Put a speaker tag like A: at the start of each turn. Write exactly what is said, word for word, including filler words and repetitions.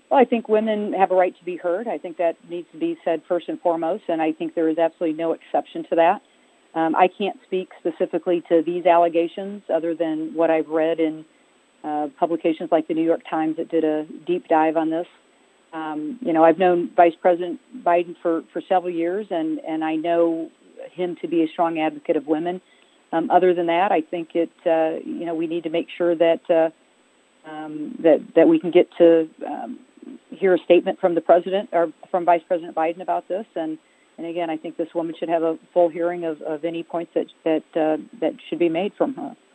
A: Well, I think women have a right to be heard. I think that needs to be said first and foremost, and I think there is absolutely no exception to that. Um, I can't speak specifically to these allegations other than what I've read in uh, publications like the New York Times that did a deep dive on this. Um, you know, I've known Vice President Biden for, for several years, and, and I know him to be a strong advocate of women. Um, other than that, I think it, uh, you know, we need to make sure that uh, um, that that we can get to um, hear a statement from the president or from Vice President Biden about this. And, and again, I think this woman should have a full hearing of, of any points that that uh, that should be made from her.